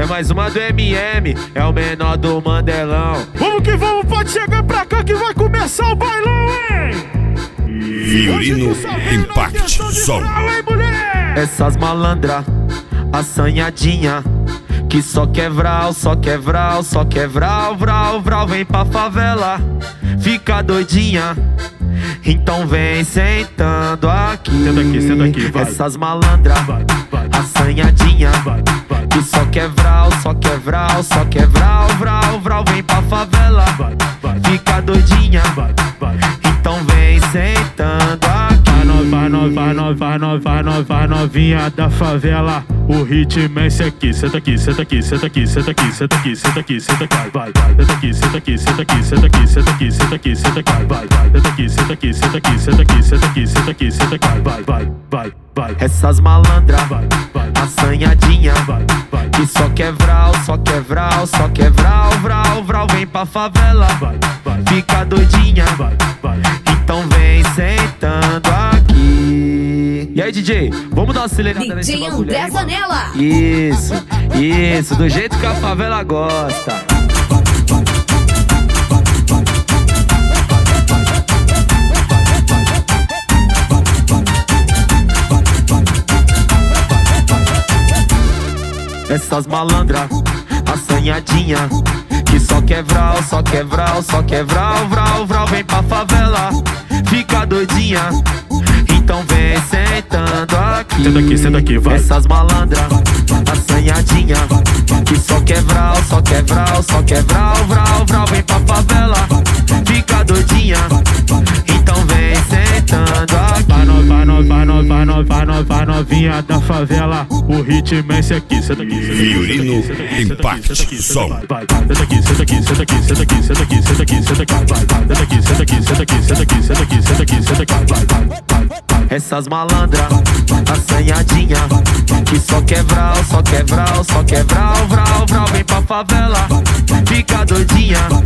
É mais uma do MM, é o menor do Mandelão. Vamos que vamos, pode chegar pra cá que vai começar o bailão, hein? Fiorino Impact Som. Essas malandra, assanhadinha, que só quer vral, só quer vral, só quer vral, vral, vral. Vem pra favela, fica doidinha, então vem sentando aqui. Senta aqui, vai. Essas malandra, assanhadinha, que só quer vral, só quer vral, só quer vral, vral, vral. Vem pra favela, fica doidinha, então vem sentando aqui. Vai novinha da favela, o ritmo é esse aqui. Senta aqui, senta aqui, senta aqui, senta aqui, senta aqui, senta aqui, senta aqui, vai. Senta aqui, senta aqui, senta aqui, senta aqui, senta aqui, senta aqui, senta aqui, vai. Senta aqui, senta aqui, senta aqui, senta aqui, senta aqui, senta aqui, senta aqui, vai. Essas malandra, assanhadinha, que só quer vral, só quer vral, só quer vral, vral, vral. Vem pra favela, fica doidinha, então vem sentando aqui. E aí, DJ, vamos dar uma acelerada nesse bagulho DJ aí, André Zanella. Isso, do jeito que a favela gosta. Essas malandra, assanhadinha, que só quer vral, só quer vral, só quer vral, vral, vral. Vem pra favela, fica doidinha, então vem sentando aqui. Senta aqui, vai. Essas malandra, assanhadinha, que só quer vral, só quer vral, só quer vral, vral, vral. Vem pra favela, fica doidinha, então vem sentando aqui. Vai novinha da favela, o ritmo é esse aqui. Senta aqui, Fiorino Impact Som. Senta aqui, senta aqui, senta aqui, senta aqui, senta aqui, senta aqui, senta aqui, vai. Senta aqui, senta aqui, senta aqui, senta aqui, senta aqui, senta aqui, senta aqui, vai. Essas malandra, assanhadinha, que só quer vral, só quer vral, só quer vral, vral, vral. Vem pra favela, fica doidinha,